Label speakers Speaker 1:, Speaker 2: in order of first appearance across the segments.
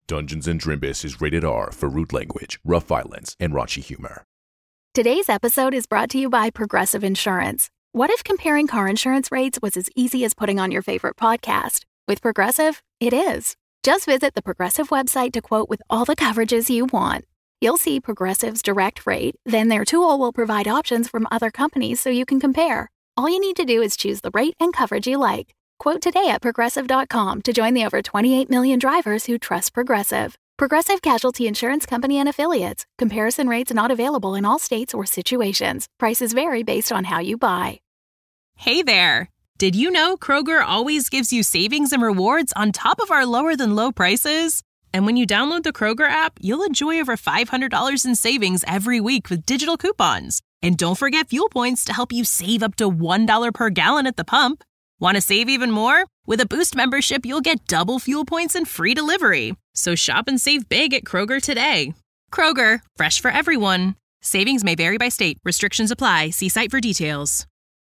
Speaker 1: Dungeons & Drimbus is rated R for rude language, rough violence, and raunchy humor.
Speaker 2: Today's episode is brought to you by Progressive Insurance. What if comparing car insurance rates was as easy as putting on your favorite podcast? With Progressive, it is. Just visit the Progressive website to quote with all the coverages you want. You'll see Progressive's direct rate, then their tool will provide options from other companies so you can compare. All you need to do is choose the rate and coverage you like. Quote today at Progressive.com to join the over 28 million drivers who trust Progressive. Progressive Casualty Insurance Company and Affiliates. Comparison rates not available in all states or situations. Prices vary based on how you buy.
Speaker 3: Hey there! Did you know Kroger always gives you savings and rewards on top of our lower-than-low prices? And when you download the Kroger app, you'll enjoy over $500 in savings every week with digital coupons. And don't forget fuel points to help you save up to $1 per gallon at the pump. Want to save even more? With a Boost membership, you'll get double fuel points and free delivery. So shop and save big at Kroger today. Kroger, fresh for everyone. Savings may vary by state. Restrictions apply. See site for details.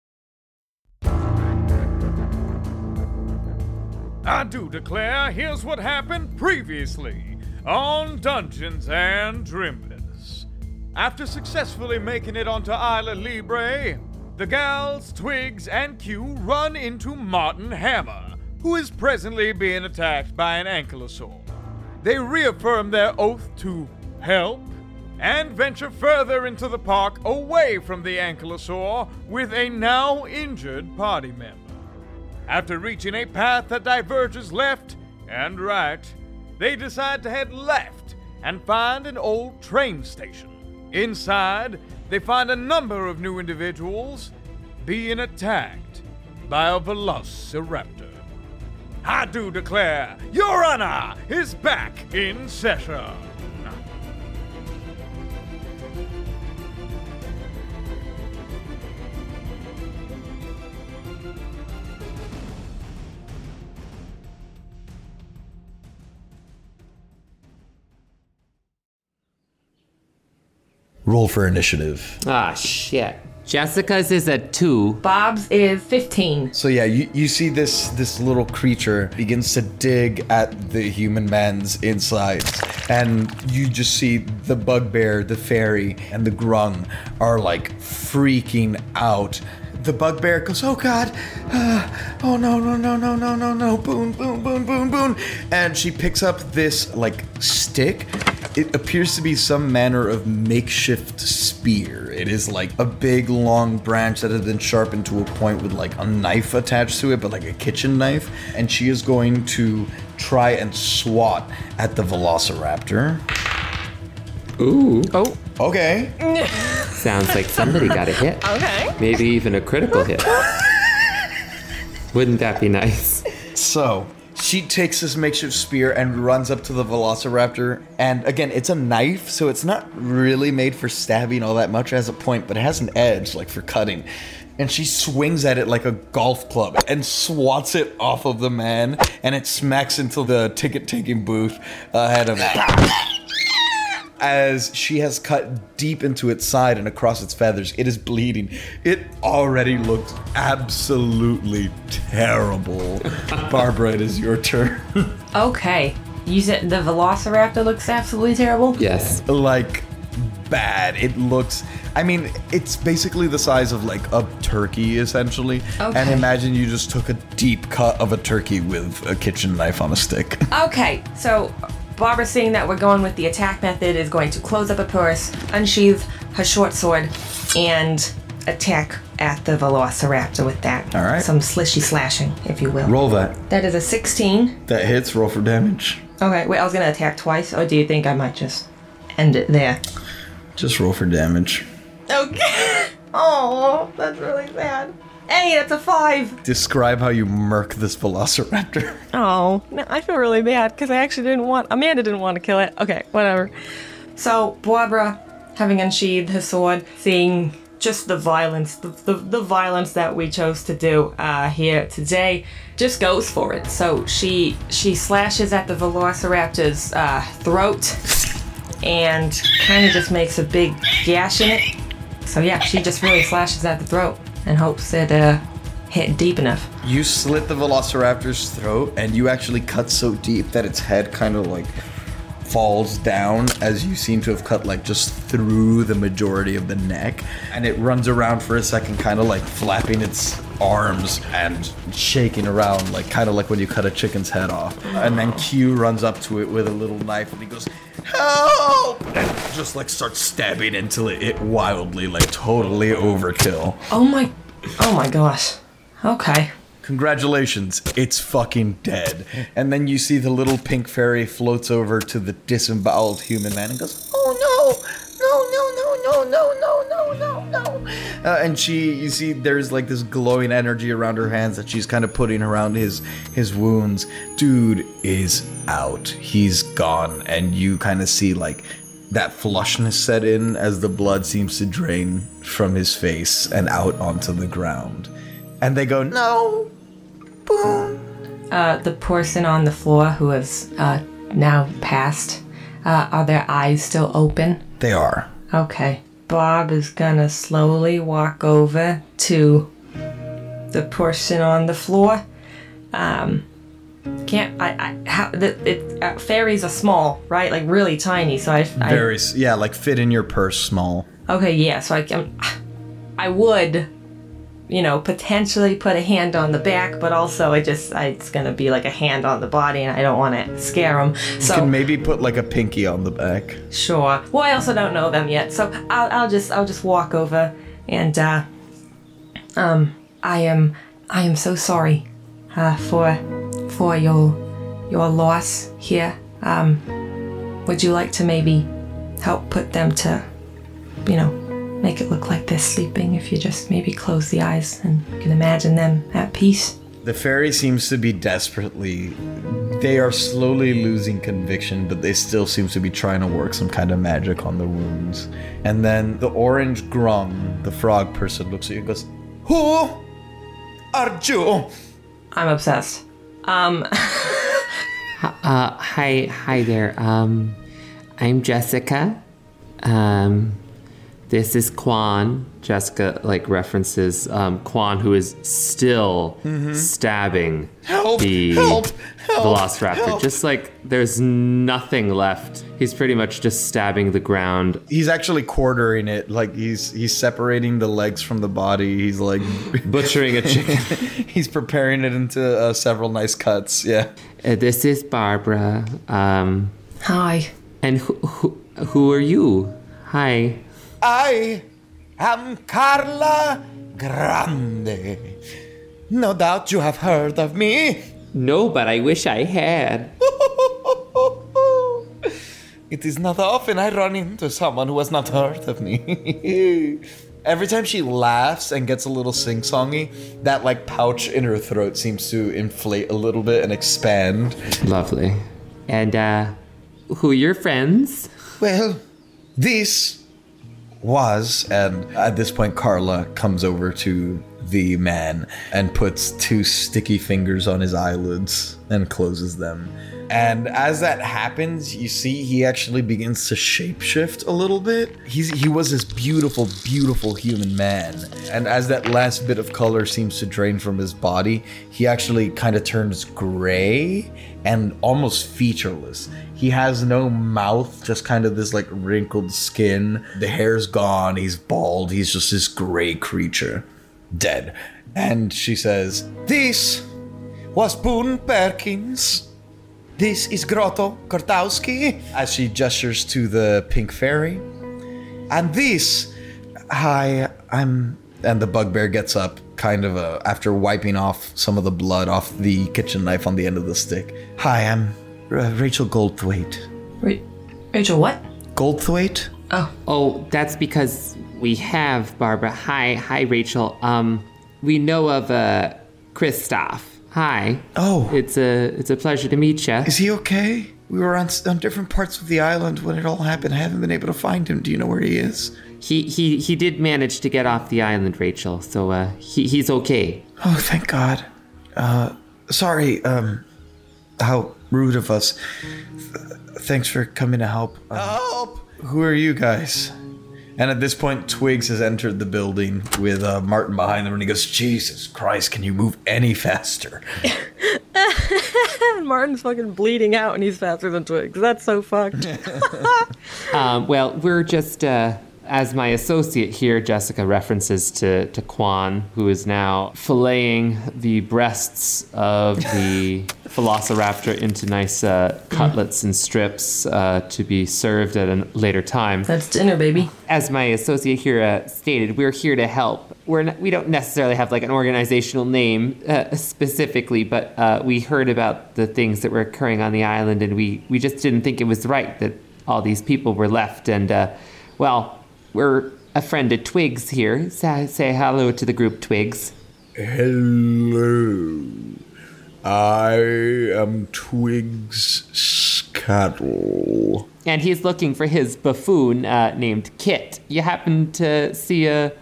Speaker 4: I do declare, here's what happened previously on Dungeons and Drimbus. After successfully making it onto Isla Libre, the gals, Twigs, and Q run into Martin Hammer, who is presently being attacked by an ankylosaur. They reaffirm their oath to help and venture further into the park away from the ankylosaur with a now injured party member. After reaching a path that diverges left and right, they decide to head left and find an old train station. Inside, they find a number of new individuals being attacked by a velociraptor. I do declare, Your Honor is back in session.
Speaker 5: Roll for initiative.
Speaker 6: Ah, shit. Jessica's is a 2.
Speaker 7: Bob's is 15.
Speaker 5: So yeah, you see this little creature begins to dig at the human man's insides, and you just see the bugbear, the fairy, and the grung are like freaking out. The bugbear goes, oh god, oh no, boon, boon, boon, boon, boon. And she picks up this, like, stick. It appears to be some manner of makeshift spear. It is like a big, long branch that has been sharpened to a point with, like, a knife attached to it, but like a kitchen knife. And she is going to try and swat at the velociraptor.
Speaker 6: Ooh.
Speaker 7: Oh.
Speaker 5: Okay.
Speaker 6: Sounds like somebody got a hit.
Speaker 7: Okay.
Speaker 6: Maybe even a critical hit. Wouldn't that be nice?
Speaker 5: So, she takes this makeshift spear and runs up to the velociraptor. And again, it's a knife, so it's not really made for stabbing all that much. It has a point, but it has an edge, like for cutting. And she swings at it like a golf club and swats it off of the man. And it smacks into the ticket-taking booth ahead of it. As she has cut deep into its side and across its feathers, it is bleeding. It already looks absolutely terrible. Barbara, it is your turn.
Speaker 7: Okay. You said the velociraptor looks absolutely terrible?
Speaker 6: Yes.
Speaker 5: Like, bad. It looks... I mean, it's basically the size of, like, a turkey, essentially.
Speaker 7: Okay.
Speaker 5: And imagine you just took a deep cut of a turkey with a kitchen knife on a stick.
Speaker 7: Okay, so Barbara, seeing that we're going with the attack method, is going to close up her purse, unsheath her short sword, and attack at the velociraptor with that.
Speaker 5: All right.
Speaker 7: Some slishy slashing, if you will.
Speaker 5: Roll that.
Speaker 7: That is a 16.
Speaker 5: That hits. Roll for damage.
Speaker 7: Okay, wait, I was going to attack twice, or do you think I might just end it there?
Speaker 5: Just roll for damage.
Speaker 7: Okay. Oh, that's really sad. Hey, that's a 5.
Speaker 5: Describe how you murk this velociraptor.
Speaker 7: Oh, no, I feel really bad because I actually Amanda didn't want to kill it. Okay, whatever. So, Barbara, having unsheathed her sword, seeing just the violence, the violence that we chose to do here today, just goes for it. So she slashes at the velociraptor's throat and kind of just makes a big gash in it. So yeah, she just really slashes at the throat and hopes it hit deep enough.
Speaker 5: You slit the velociraptor's throat, and you actually cut so deep that its head kind of like falls down as you seem to have cut like just through the majority of the neck, and it runs around for a second, kind of like flapping its arms and shaking around, like kind of like when you cut a chicken's head off. And then Q runs up to it with a little knife and he goes, "Help!" and just like starts stabbing into it wildly, like totally overkill.
Speaker 7: Oh my gosh. Okay.
Speaker 5: Congratulations, it's fucking dead. And then you see the little pink fairy floats over to the disemboweled human man and goes, "Oh no, no. And you see there's like this glowing energy around her hands that she's kind of putting around his wounds. Dude is out. He's gone. And you kind of see like that flushness set in as the blood seems to drain from his face and out onto the ground. And they go, "No." Boom.
Speaker 7: The person on the floor who has now passed, are their eyes still open?
Speaker 5: They are.
Speaker 7: Okay. Bob is gonna slowly walk over to the person on the floor. Fairies are small, right? Like really tiny, so
Speaker 5: like fit in your purse small.
Speaker 7: Okay, yeah, so I would, potentially put a hand on the back, but also it's gonna be like a hand on the body, and I don't want to scare them. So
Speaker 5: you can maybe put like a pinky on the back.
Speaker 7: Sure. Well, I also don't know them yet, so I'll just walk over, and I am so sorry, for your loss here. Would you like to maybe help put them to, make it look like they're sleeping if you just maybe close the eyes and you can imagine them at peace?
Speaker 5: The fairy seems to be they are slowly losing conviction, but they still seem to be trying to work some kind of magic on the wounds. And then the orange grung, the frog person, looks at you and goes, "Who are you?"
Speaker 7: I'm obsessed.
Speaker 6: Hi there. I'm Jessica. This is Quan. Jessica references Quan, who is still stabbing the Velociraptor. Just there's nothing left. He's pretty much just stabbing the ground.
Speaker 5: He's actually quartering it. He's separating the legs from the body. He's
Speaker 6: butchering a chicken.
Speaker 5: He's preparing it into several nice cuts. Yeah.
Speaker 6: This is Barbara.
Speaker 7: Hi.
Speaker 6: And who are you? Hi.
Speaker 5: I am Carla Grande. No doubt you have heard of me.
Speaker 6: No, but I wish I had.
Speaker 5: It is not often I run into someone who has not heard of me. Every time she laughs and gets a little sing-songy, that pouch in her throat seems to inflate a little bit and expand.
Speaker 6: Lovely. And who are your friends?
Speaker 5: Well, this was, and at this point Carla comes over to the man and puts 2 sticky fingers on his eyelids and closes them. And as that happens, you see he actually begins to shapeshift a little bit. He was this beautiful, beautiful human man. And as that last bit of color seems to drain from his body, he actually kind of turns gray and almost featureless. He has no mouth, just kind of this wrinkled skin. The hair's gone, he's bald, he's just this gray creature. Dead. And she says, "This was Boone Perkins. This is Grotto Kortowski," as she gestures to the pink fairy. "And this, I'm..." And the bugbear gets up, kind of after wiping off some of the blood off the kitchen knife on the end of the stick. "Hi, I'm Rachel Goldthwaite."
Speaker 7: Rachel what?
Speaker 5: Goldthwaite?
Speaker 6: Oh, that's because we have Barbara. Hi, Rachel. We know of Kristoff. Hi.
Speaker 5: Oh.
Speaker 6: It's a pleasure to meet you.
Speaker 5: Is he okay? We were on different parts of the island when it all happened. I haven't been able to find him. Do you know where he is?
Speaker 6: He did manage to get off the island, Rachel. So he's okay.
Speaker 5: Oh, thank God. Sorry. How rude of us. Thanks for coming to help. Help! Who are you guys? And at this point, Twigs has entered the building with Martin behind them, and he goes, "Jesus Christ, can you move any faster?"
Speaker 7: Martin's fucking bleeding out and he's faster than Twigs. That's so fucked.
Speaker 6: Well, we're just, as my associate here, Jessica references to Quan, who is now filleting the breasts of the Velociraptor into nice cutlets and strips to be served at a later time.
Speaker 7: That's dinner, baby.
Speaker 6: As my associate here stated, we're here to help. We don't necessarily have like an organizational name specifically, but we heard about the things that were occurring on the island, and we just didn't think it was right that all these people were left. And, well, we're a friend of Twigs here. Say hello to the group, Twigs.
Speaker 5: Hello. I am Twigs Scuttle.
Speaker 6: And he's looking for his buffoon named Kit. You happen to see an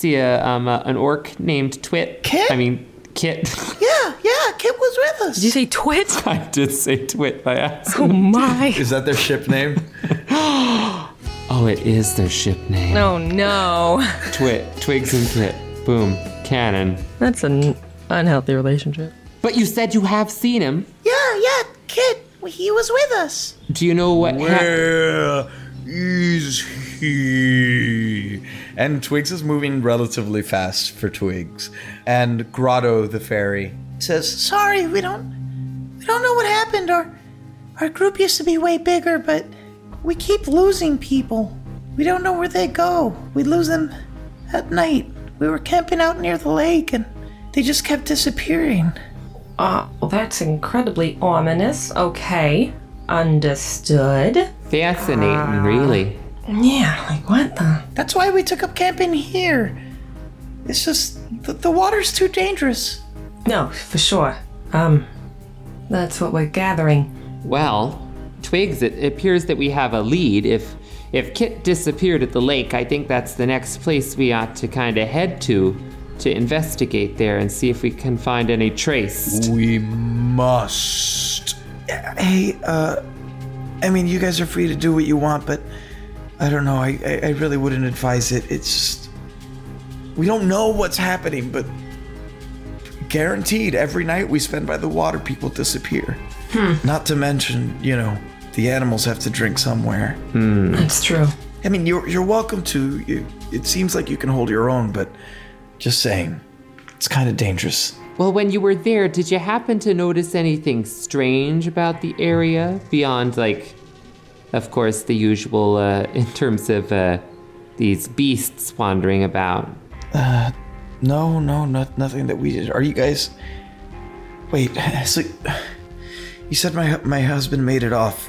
Speaker 6: orc named Twit?
Speaker 5: Kit?
Speaker 6: I mean, Kit.
Speaker 5: Yeah, Kit was with us.
Speaker 7: Did you say Twit?
Speaker 6: I did say Twit by accident.
Speaker 7: Oh my.
Speaker 5: Is that their ship name?
Speaker 6: Oh, it is their ship name.
Speaker 7: Oh no.
Speaker 6: Twigs and Kit. Boom. Canon.
Speaker 7: That's an unhealthy relationship.
Speaker 6: But you said you have seen him.
Speaker 8: Yeah, Kit, he was with us.
Speaker 6: Do you know what
Speaker 5: Where is he? And Twigs is moving relatively fast for Twigs. And Grotto the fairy says,
Speaker 8: Sorry, we don't know what happened. Our group used to be way bigger, but we keep losing people. We don't know where they go. We lose them at night. We were camping out near the lake, and they just kept disappearing.
Speaker 7: Well, that's incredibly ominous. Okay. Understood.
Speaker 6: Fascinating, really.
Speaker 7: Yeah, like what the?
Speaker 8: That's why we took up camping here. It's just, the water's too dangerous.
Speaker 7: No, for sure. That's what we're gathering.
Speaker 6: Well, Twigs, it appears that we have a lead. If Kit disappeared at the lake, I think that's the next place we ought to kind of head to investigate there and see if we can find any trace.
Speaker 5: we must.
Speaker 8: Hey, I mean, you guys are free to do what you want, but I don't know, I really wouldn't advise it. It's just,
Speaker 5: We don't know what's happening, but guaranteed every night we spend by the water, people disappear. Not to mention, the animals have to drink somewhere.
Speaker 7: That's true.
Speaker 5: I mean, you're welcome to. It seems like you can hold your own, but just saying, it's kind of dangerous.
Speaker 6: Well, when you were there, did you happen to notice anything strange about the area beyond, like, of course, the usual in terms of these beasts wandering about?
Speaker 5: No, nothing that we did. Are you guys? Wait, so you said my husband made it off.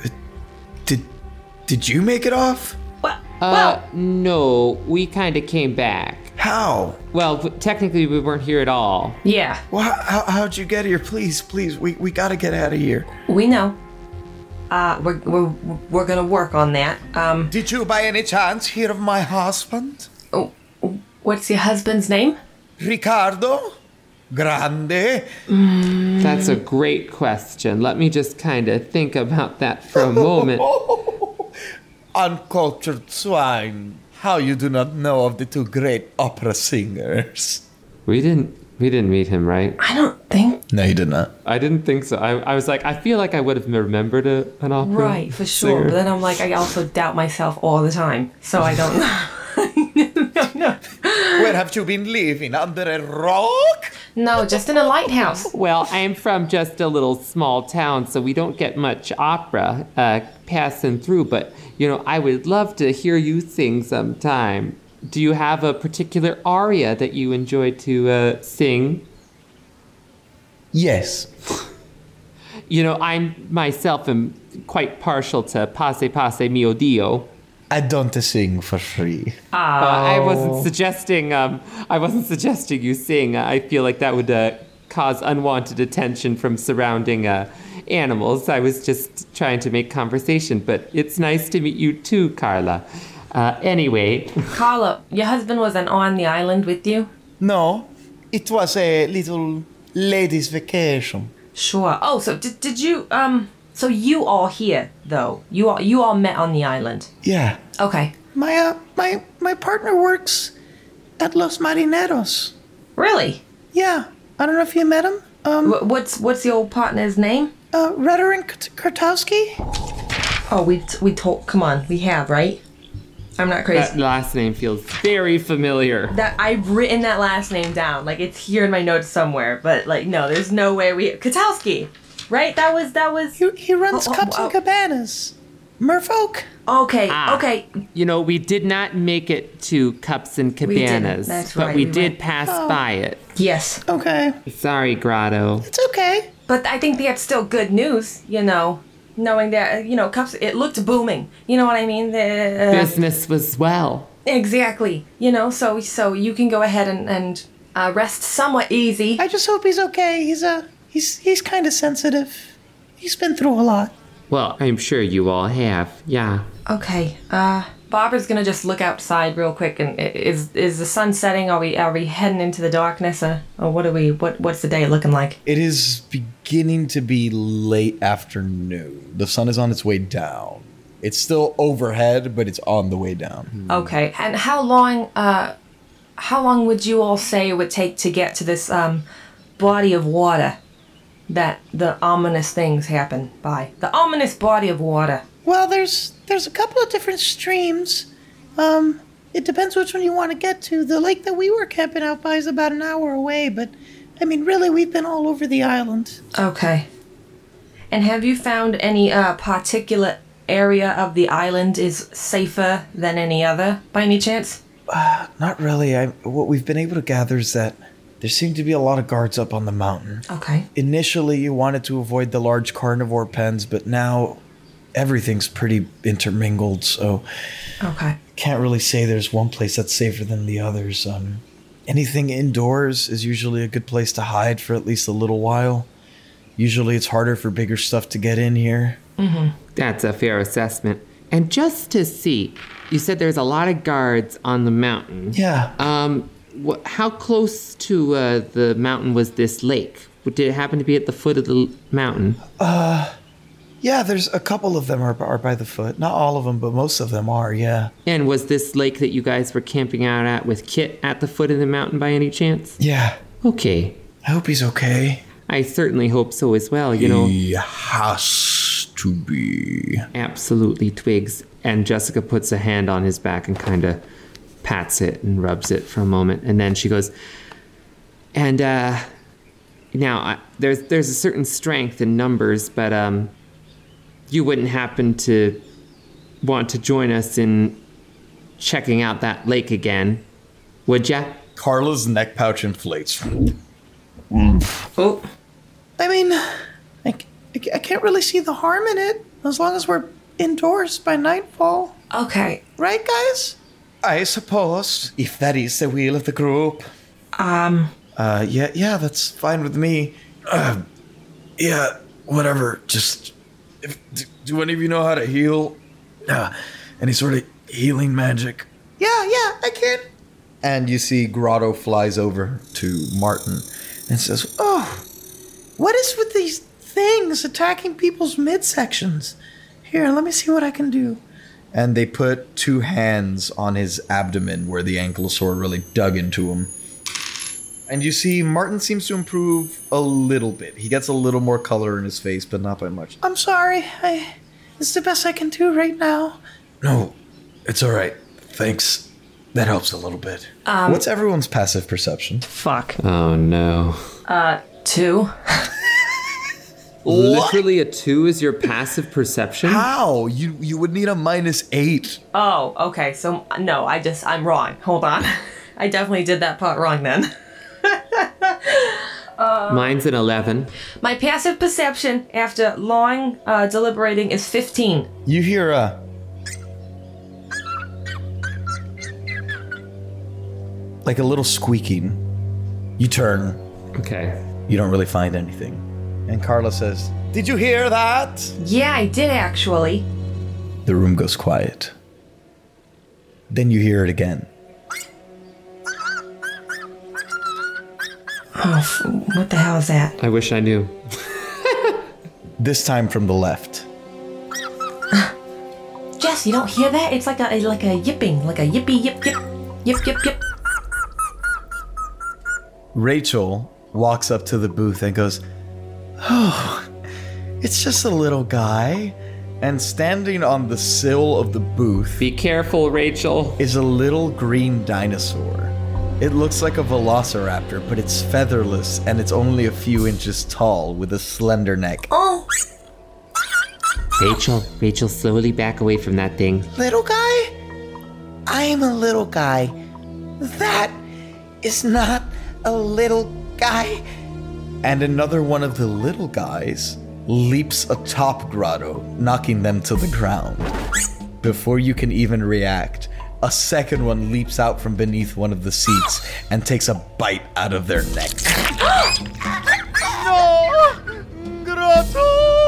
Speaker 5: Did you make it off?
Speaker 6: No, we kind of came back.
Speaker 5: How?
Speaker 6: Well, technically, we weren't here at all.
Speaker 7: Yeah,
Speaker 5: Well, how'd you get here? Please, we gotta get out of here.
Speaker 7: we know. We're gonna work on that.
Speaker 5: Did you by any chance hear of my husband?
Speaker 7: Oh, what's your husband's name?
Speaker 5: Ricardo Grande.
Speaker 6: That's a great question. Let me just kind of think about that for a moment.
Speaker 5: Uncultured swine. How you do not know of the two great opera singers?
Speaker 6: We didn't meet him, right?
Speaker 7: I don't think.
Speaker 5: No, you did not.
Speaker 6: I didn't think so. I was like, I feel like I would have remembered an opera
Speaker 7: Right, for sure.
Speaker 6: singer.
Speaker 7: But then I'm like, I also doubt myself all the time. So I don't know. No.
Speaker 5: Where have you been living? Under a rock?
Speaker 7: No, just in a lighthouse.
Speaker 6: Well, I'm from just a little small town, so we don't get much opera passing through. But, I would love to hear you sing sometime. Do you have a particular aria that you enjoy to sing?
Speaker 5: Yes.
Speaker 6: I myself am quite partial to Passe Passe Mio Dio.
Speaker 5: I don't sing for free.
Speaker 6: I wasn't suggesting. I wasn't suggesting you sing. I feel like that would cause unwanted attention from surrounding animals. I was just trying to make conversation. But it's nice to meet you too, Carla. Anyway,
Speaker 7: Carla, your husband wasn't on the island with you?
Speaker 5: No, it was a little ladies' vacation.
Speaker 7: Sure. Oh, so did you so you all here though? You all met on the island.
Speaker 5: Yeah.
Speaker 7: Okay.
Speaker 8: My partner works at Los Marineros.
Speaker 7: Really?
Speaker 8: Yeah, I don't know if you met him.
Speaker 7: What's your partner's name?
Speaker 8: Redorin Kartowski?
Speaker 7: Oh, we told. Come on, we have, right? I'm not crazy.
Speaker 6: That last name feels very familiar.
Speaker 7: That I've written that last name down. Like, it's here in my notes somewhere. But like, no, there's no way Katowski, right? That was.
Speaker 8: He runs Cups and Cabanas. Merfolk?
Speaker 7: Okay.
Speaker 6: You know, we did not make it to Cups and Cabanas,
Speaker 7: That's
Speaker 6: but
Speaker 7: right,
Speaker 6: we
Speaker 7: we
Speaker 6: did
Speaker 7: went.
Speaker 6: pass by it.
Speaker 7: Yes.
Speaker 8: Okay.
Speaker 6: Sorry, Grotto.
Speaker 8: It's okay.
Speaker 7: But I think that's still good news, knowing that, Cups, it looked booming. You know what I mean?
Speaker 6: Business was well.
Speaker 7: Exactly. So you can go ahead and rest somewhat easy.
Speaker 8: I just hope he's okay. He's kind of sensitive. He's been through a lot.
Speaker 6: Well, I'm sure you all have, yeah.
Speaker 7: Okay. Barbara's gonna just look outside real quick. And is the sun setting? Are we heading into the darkness? Or what's the day looking like?
Speaker 5: It is beginning to be late afternoon. The sun is on its way down. It's still overhead, but it's on the way down.
Speaker 7: Okay. And how long would you all say it would take to get to this body of water that the ominous things happen by? The ominous body of water.
Speaker 8: Well, there's a couple of different streams. It depends which one you want to get to. The lake that we were camping out by is about an hour away, but I mean, really, we've been all over the island.
Speaker 7: Okay. And have you found any particular area of the island is safer than any other, by any chance?
Speaker 5: Not really. What we've been able to gather is that there seem to be a lot of guards up on the mountain.
Speaker 7: Okay.
Speaker 5: Initially, you wanted to avoid the large carnivore pens, but now everything's pretty intermingled, so
Speaker 7: Okay.
Speaker 5: can't really say there's one place that's safer than the others. Anything indoors is usually a good place to hide for at least a little while. Usually it's harder for bigger stuff to get in here.
Speaker 7: Mm-hmm.
Speaker 6: That's a fair assessment. And just to see, you said there's a lot of guards on the mountain.
Speaker 5: Yeah.
Speaker 6: How close to the mountain was this lake? Did it happen to be at the foot of the mountain?
Speaker 5: Yeah, there's a couple of them are by the foot. Not all of them, but most of them are, yeah.
Speaker 6: And was this lake that you guys were camping out at with Kit at the foot of the mountain by any chance?
Speaker 5: Yeah.
Speaker 6: Okay.
Speaker 5: I hope he's okay.
Speaker 6: I certainly hope so as well, you know.
Speaker 5: He has to be.
Speaker 6: Absolutely, Twigs. And Jessica puts a hand on his back and kind of pats it and rubs it for a moment. And then she goes, and now there's a certain strength in numbers, but you wouldn't happen to want to join us in checking out that lake again, would ya?
Speaker 5: Carla's neck pouch inflates.
Speaker 7: Oh.
Speaker 8: I mean, I can't really see the harm in it, as long as we're indoors by nightfall.
Speaker 7: Okay.
Speaker 8: Right, guys?
Speaker 5: I suppose, if that is the will of the group. Yeah, that's fine with me. Yeah, whatever. Just, do any of you know how to heal? Any sort of healing magic?
Speaker 8: Yeah, I can.
Speaker 5: And you see Grotto flies over to Martin and says,
Speaker 8: Oh, what is with these things attacking people's midsections? Here, let me see what I can do.
Speaker 5: and they put two hands on his abdomen where the ankylosaur really dug into him. And you see Martin seems to improve a little bit. He gets a little more color in his face, but not by much.
Speaker 8: I'm sorry. It's the best I can do right now.
Speaker 5: No, it's all right. Thanks. That helps a little bit. What's everyone's passive perception?
Speaker 7: Fuck.
Speaker 6: Oh no.
Speaker 7: 2.
Speaker 6: Literally a 2 is your passive perception?
Speaker 5: How? You would need a -8.
Speaker 7: Oh, okay. So, no, I'm wrong. Hold on. I definitely did that part wrong then.
Speaker 6: Mine's an 11.
Speaker 7: My passive perception after long deliberating is 15.
Speaker 5: You hear like a little squeaking. You turn.
Speaker 6: Okay.
Speaker 5: You don't really find anything. And Carla says, "Did you hear that?"
Speaker 7: Yeah, I did actually.
Speaker 5: The room goes quiet. Then you hear it again.
Speaker 7: Oh, what the hell is that?
Speaker 6: I wish I knew.
Speaker 5: This time from the left.
Speaker 7: Jess, you don't hear that? It's like a yipping, like a yippee yip yip. Yip yip yip.
Speaker 5: Rachel, walks up to the booth and goes, "Oh, it's just a little guy." And standing on the sill of the booth...
Speaker 6: Be careful, Rachel.
Speaker 5: ...is a little green dinosaur. It looks like a velociraptor, but it's featherless and it's only a few inches tall with a slender neck.
Speaker 8: Oh,
Speaker 6: Rachel, slowly back away from that thing.
Speaker 8: little guy? I am a little guy. That is not a little guy.
Speaker 5: And another one of the little guys leaps atop Grotto, knocking them to the ground. Before you can even react, a second one leaps out from beneath one of the seats and takes a bite out of their neck.
Speaker 4: No! Grotto!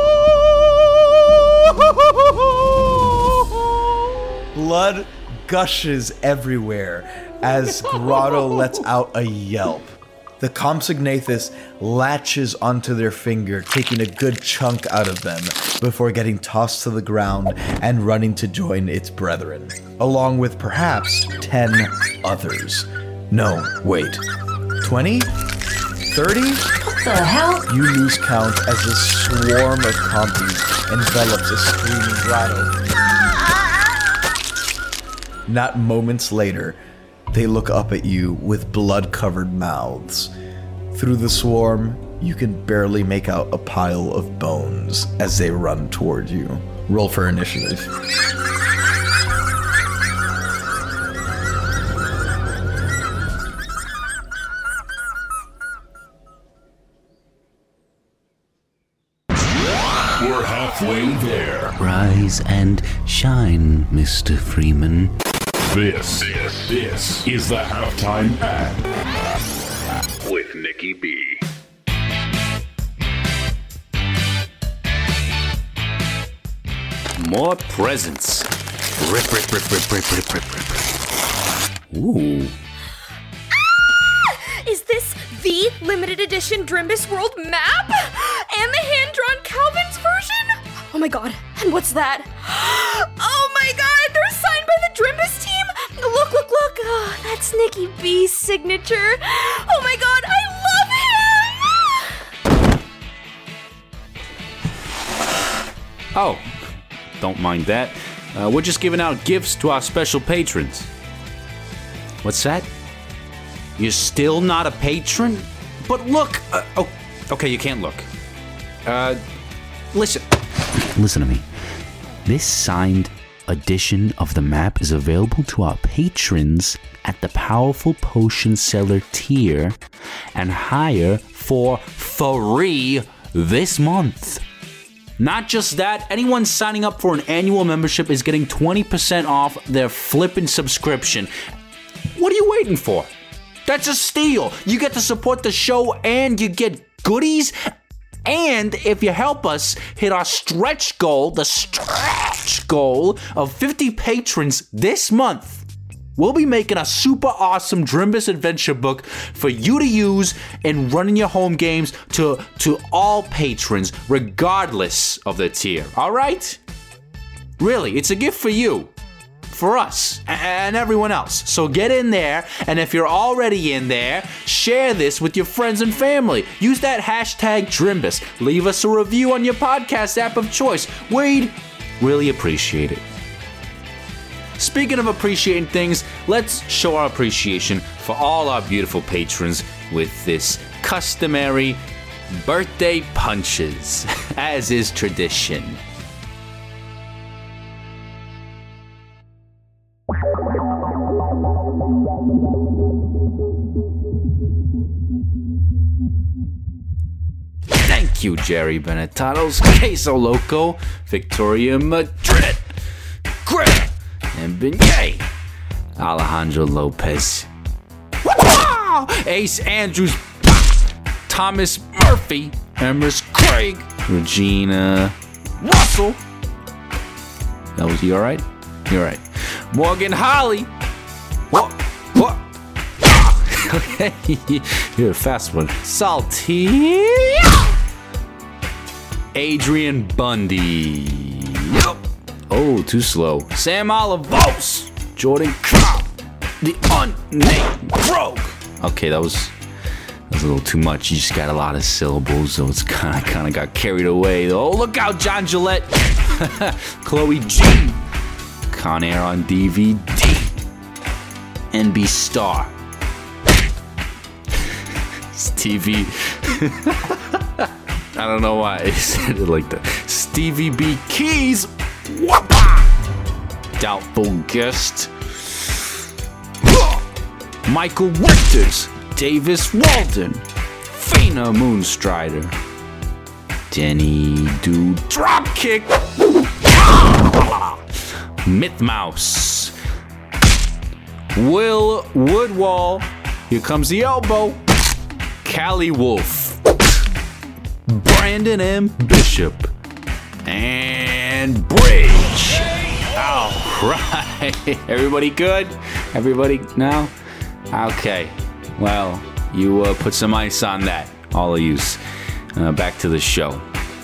Speaker 5: Blood gushes everywhere as Grotto lets out a yelp. The Compsognathus latches onto their finger, taking a good chunk out of them before getting tossed to the ground and running to join its brethren, along with perhaps 10 others. No, wait. 20? 30?
Speaker 8: What the hell?
Speaker 5: You lose count as a swarm of compies envelops a screaming Grotto. Not moments later, they look up at you with blood-covered mouths. Through the swarm, you can barely make out a pile of bones as they run toward you. Roll for initiative.
Speaker 1: We're halfway there.
Speaker 9: Rise and shine, Mr. Freeman.
Speaker 1: This is the halftime ad with Nikki B.
Speaker 9: More presents. Rip. Ooh.
Speaker 10: Is this the limited edition Drimbus World map? And the hand-drawn Calvin's version? Oh my god, and what's that? Oh my god, they're signed by the Drimbus team! Look! Oh, that's Nikki B's signature. Oh my god, I love him!
Speaker 9: Oh, don't mind that. We're just giving out gifts to our special patrons. What's that? You're still not a patron? But look! Okay, you can't look. Listen to me. This signed edition of the map is available to our patrons at the Powerful Potion Seller tier and higher for free this month. Not just that, anyone signing up for an annual membership is getting 20% off their flippin' subscription. What are you waiting for? That's a steal. You get to support the show and you get goodies. And if you help us hit our stretch goal, the stretch goal of 50 patrons this month, we'll be making a super awesome Drimbus adventure book for you to use in running your home games to all patrons, regardless of the tier. All right? Really, it's a gift for you, for us, and everyone else. So get in there, and if you're already in there, share this with your friends and family. Use that hashtag Drimbus. Leave us a review on your podcast app of choice. We'd really appreciate it. Speaking of appreciating things, let's show our appreciation for all our beautiful patrons with this customary birthday punches, as is tradition. Thank you, Jerry Benetatos, Queso Loco, Victoria Madrid, Greg, and Beignet, Alejandro Lopez, Ace Andrews, Thomas Murphy, Emrys Craig, Regina Russell. That was you, all right? You're right. Morgan Holly. What? Okay, you're a fast one. Salty. Adrian Bundy. Yep. Oh, too slow. Sam Olivos. Jordan Cobb. The unnamed rogue. Okay, that was was a little too much. You just got a lot of syllables, so it's kind of got carried away. Oh, look out, John Gillette. Chloe G. Con Air on DVD. NB Star. Stevie. I don't know why I said it like that. Stevie B. Keys. Whoppa! Doubtful guest. Michael Richters. Davis Walden. Fina Moonstrider. Denny Do Dropkick. Myth Mouse. Will Woodwall. Here comes the elbow. Callie Wolf. Brandon M. Bishop. And Bridge. All right. Everybody good? Everybody now? Okay. Well, you put some ice on that, all of you. Back to the show.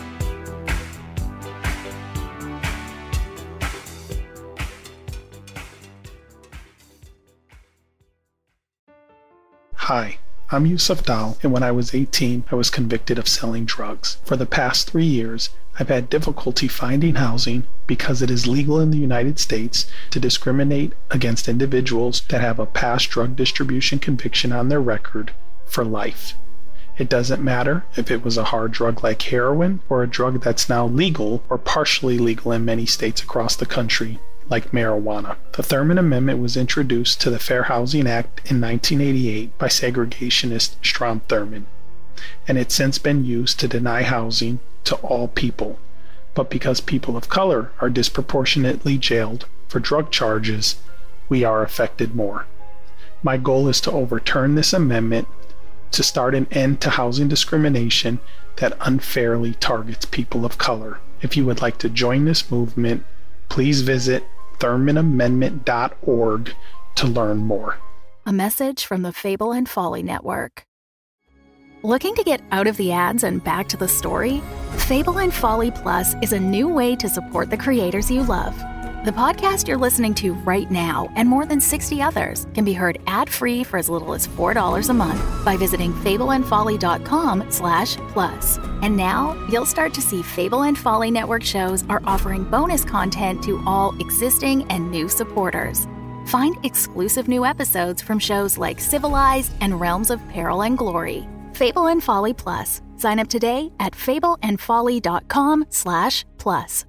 Speaker 11: Hi, I'm Yusuf Dal, and when I was 18, I was convicted of selling drugs. For the past 3 years, I've had difficulty finding housing because it is legal in the United States to discriminate against individuals that have a past drug distribution conviction on their record for life. It doesn't matter if it was a hard drug like heroin or a drug that's now legal or partially legal in many states across the country, like marijuana. The Thurman Amendment was introduced to the Fair Housing Act in 1988 by segregationist Strom Thurmond, and it's since been used to deny housing to all people. But because people of color are disproportionately jailed for drug charges, we are affected more. My goal is to overturn this amendment to start an end to housing discrimination that unfairly targets people of color. If you would like to join this movement, please visit ThurmanAmendment.org to learn more.
Speaker 2: A message from the Fable and Folly Network. Looking to get out of the ads and back to the story? Fable and Folly Plus is a new way to support the creators you love. The podcast you're listening to right now and more than 60 others can be heard ad-free for as little as $4 a month by visiting fableandfolly.com/plus. And now you'll start to see Fable and Folly Network shows are offering bonus content to all existing and new supporters. Find exclusive new episodes from shows like Civilized and Realms of Peril and Glory. Fable and Folly Plus. Sign up today at fableandfolly.com/plus.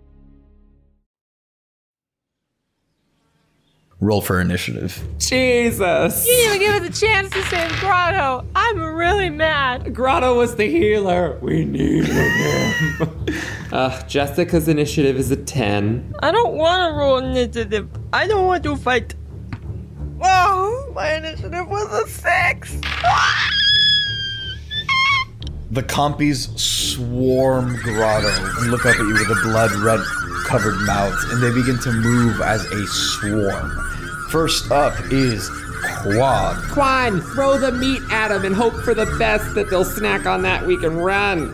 Speaker 5: Roll for initiative.
Speaker 6: Jesus!
Speaker 7: You didn't even give us a chance to save Grotto. I'm really mad.
Speaker 6: Grotto was the healer. We needed him. Jessica's initiative is a 10.
Speaker 7: I don't want to roll initiative. I don't want to fight. Oh, my initiative was a 6.
Speaker 5: The compies swarm Grotto and look up at you with a blood-red covered mouth, and they begin to move as a swarm. First up is Quan.
Speaker 6: Quan, throw the meat at him and hope for the best that they'll snack on that we can run.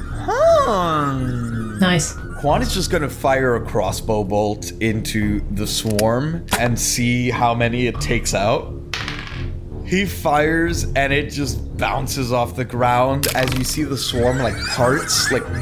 Speaker 7: Nice.
Speaker 5: Quan is just going to fire a crossbow bolt into the swarm and see how many it takes out. He fires and it just bounces off the ground as you see the swarm like parts, like,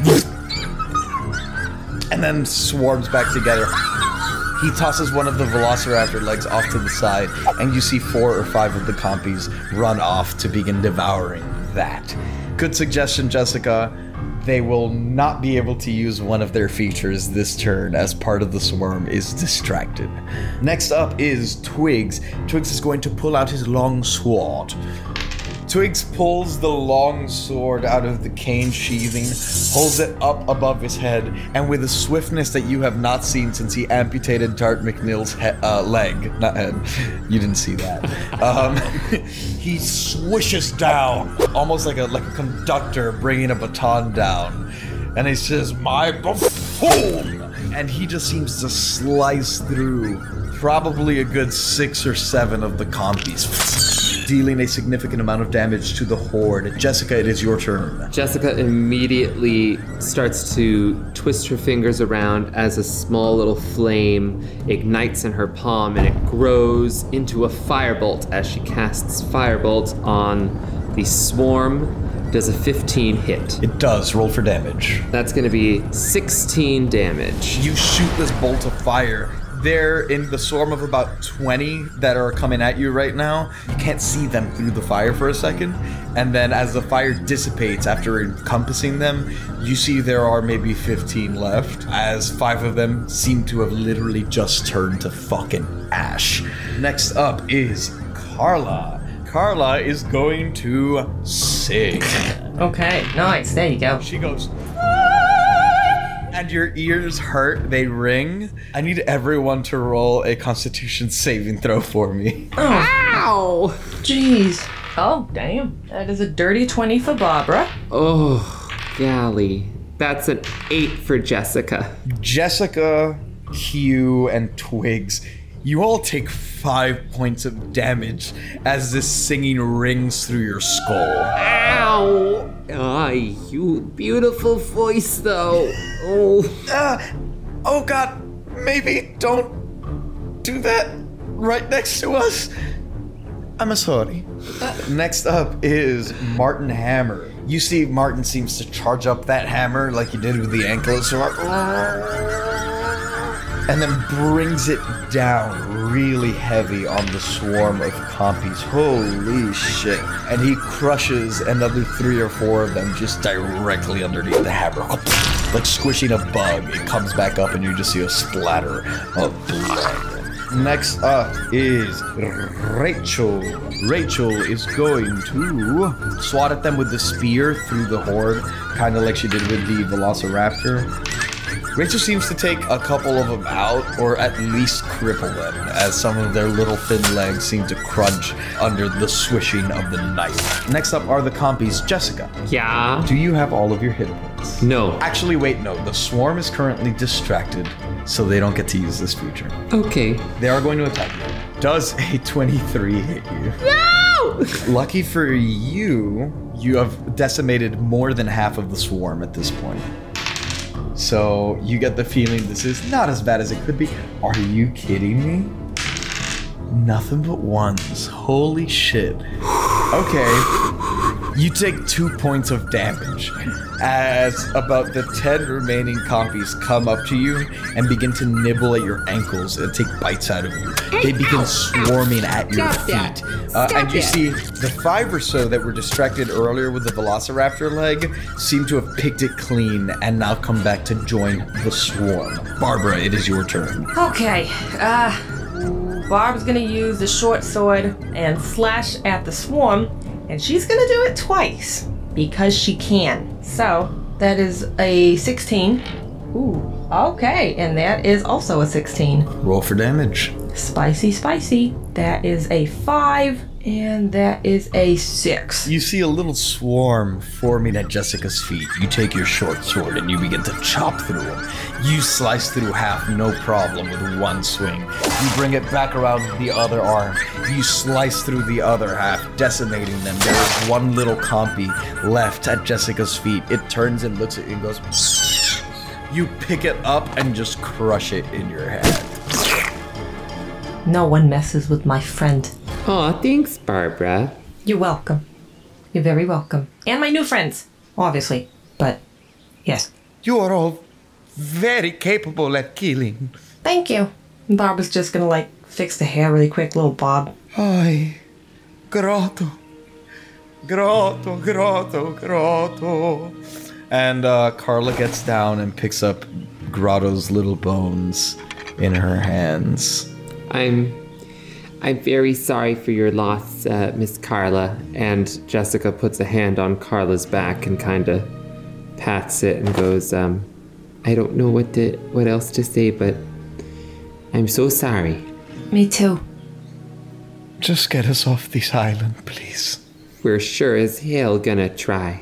Speaker 5: and then swarms back together. He tosses one of the velociraptor legs off to the side, and you see 4 or 5 of the compies run off to begin devouring that. Good suggestion, Jessica. They will not be able to use one of their features this turn as part of the swarm is distracted. Next up is Twigs. Twigs is going to pull out his long sword. Twigs pulls the long sword out of the cane sheathing, holds it up above his head, and with a swiftness that you have not seen since he amputated Dart McNeil's leg, not head, you didn't see that, he swishes down, almost like a conductor bringing a baton down, and he says, "My buffoon!" And he just seems to slice through probably a good 6 or 7 of the compies, dealing a significant amount of damage to the horde. Jessica, it is your turn.
Speaker 6: Jessica immediately starts to twist her fingers around as a small little flame ignites in her palm, and it grows into a firebolt as she casts firebolt on The swarm does a 15 hit.
Speaker 5: It does. Roll for damage.
Speaker 6: That's going to be 16 damage.
Speaker 5: You shoot this bolt of fire. They're in the swarm of about 20 that are coming at you right now. You can't see them through the fire for a second. And then as the fire dissipates after encompassing them, you see there are maybe 15 left, as 5 of them seem to have literally just turned to fucking ash. Next up is Carla. Carla is going to sing.
Speaker 7: Okay, nice. There you go.
Speaker 5: She goes... And your ears hurt, they ring. I need everyone to roll a Constitution saving throw for me.
Speaker 7: Ow! Jeez. Oh, damn. That is a dirty 20 for Barbara.
Speaker 6: Oh, golly. That's an 8 for Jessica.
Speaker 5: Jessica, Q, and Twigs, you all take 5 points of damage as this singing rings through your skull.
Speaker 6: Ow! Ay, you beautiful voice, though.
Speaker 5: Oh God, maybe don't do that right next to us. I'm sorry. Next up is Martin Hammer. You see Martin seems to charge up that hammer like he did with the anklet sword. And then brings it down really heavy on the swarm of compies. Holy shit. And he crushes another 3 or 4 of them just directly underneath the hammer. Like squishing a bug. It comes back up and you just see a splatter of blood. Next up is Rachel. Rachel is going to swat at them with the spear through the horde, kind of like she did with the Velociraptor. Rachel seems to take a couple of them out, or at least cripple them, as some of their little thin legs seem to crunch under the swishing of the knife. Next up are the compies. Jessica.
Speaker 6: Yeah?
Speaker 5: Do you have all of your hit points?
Speaker 6: No.
Speaker 5: Actually, wait, no. The swarm is currently distracted, so they don't get to use this feature.
Speaker 6: Okay.
Speaker 5: They are going to attack you. Does a 23 hit you?
Speaker 6: No!
Speaker 5: Lucky for you, you have decimated more than half of the swarm at this point. So you get the feeling this is not as bad as it could be. Are you kidding me? Nothing but ones. Holy shit. Okay. You take 2 points of damage as about the 10 remaining compies come up to you and begin to nibble at your ankles and take bites out of you. They begin swarming at your feet. And you see the 5 or so that were distracted earlier with the Velociraptor leg seem to have picked it clean and now come back to join the swarm. Barbara, it is your turn.
Speaker 7: Okay, Barb's gonna use the short sword and slash at the swarm, and she's gonna do it twice because she can. So that is a 16. Ooh, okay, and that is also a 16.
Speaker 5: Roll for damage.
Speaker 7: Spicy, spicy. That is a 5, and that is a 6.
Speaker 5: You see a little swarm forming at Jessica's feet. You take your short sword and you begin to chop through them. You slice through half, no problem, with one swing. You bring it back around the other arm. You slice through the other half, decimating them. There is one little compy left at Jessica's feet. It turns and looks at you and goes... You pick it up and just crush it in your hand.
Speaker 7: No one messes with my friend.
Speaker 6: Aw, thanks, Barbara.
Speaker 7: You're welcome. You're very welcome. And my new friends, obviously. But, yes.
Speaker 5: You are all very capable at killing.
Speaker 7: Thank you. Barbara's just gonna, fix the hair really quick, little bob.
Speaker 5: Ay, grotto. Grotto, grotto, grotto. And Carla gets down and picks up Grotto's little bones in her hands.
Speaker 6: I'm very sorry for your loss, Miss Carla. And Jessica puts a hand on Carla's back and kind of pats it and goes, I don't know what else to say, but I'm so sorry.
Speaker 7: Me too.
Speaker 5: Just get us off this island, please.
Speaker 6: We're sure as hell gonna try.